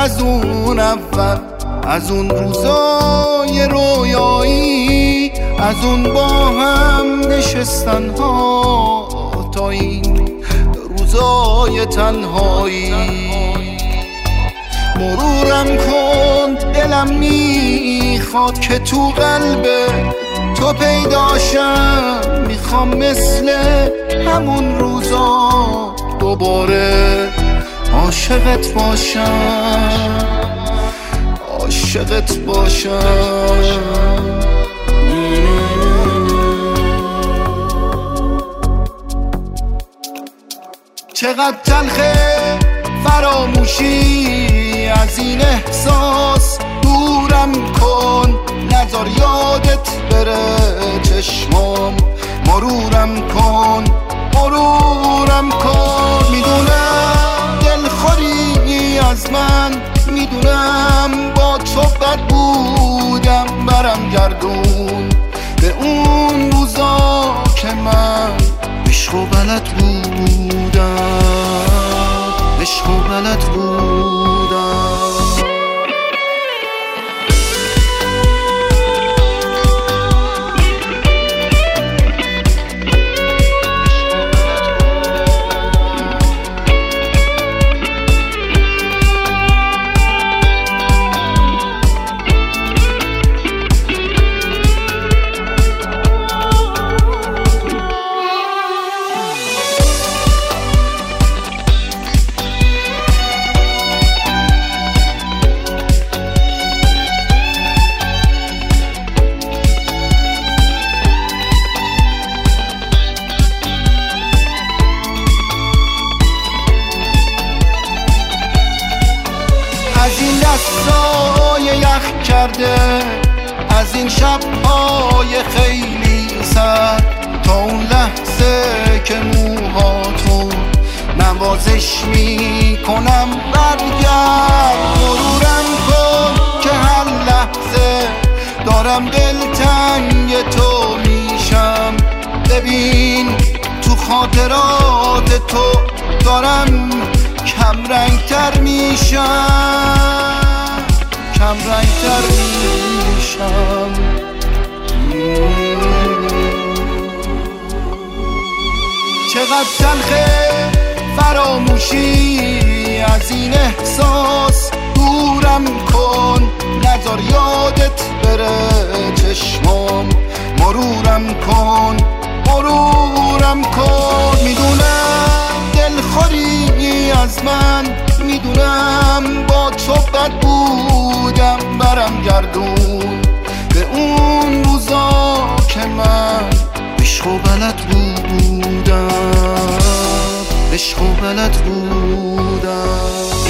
از اون اول، از اون روزای رویایی، از اون با هم نشستن ها تا این روزای تنهایی. مرورم کن دلم میخواد که تو قلب تو پیداشم، میخوام مثل همون روزا دوباره عاشقت باشم، عاشقت باشم. چقدر تلخه فراموشی از این احساس، دورم کن نذار یادت بره چشمام، مرورم کن مرورم کن. میدونم دلخوری از من، میدونم با تو بد بودم، برم گردون به اون روزا که من عشق و بلد بودم، عشق و بلد بودم. از این دستای یخ کرده، از این شبهای خیلی سرد، تا اون لحظه که موهاتو نوازش میکنم برگرد. مرورم کن که هر لحظه دارم دلتنگ تو میشم، ببین تو خاطرات تو دارم کم رنگ تر میشم، کم رنگ تر میشم. چقدر تلخه فراموشی از این احساس، دورم کن نذار یادت بره چشمام، مرورم کن مرورم کن. میدونم دلخوری از من، میدونم با تو بد بودم، برم گردون به اون روزا که من عشق و بلد بودم، عشق و بلد بودم.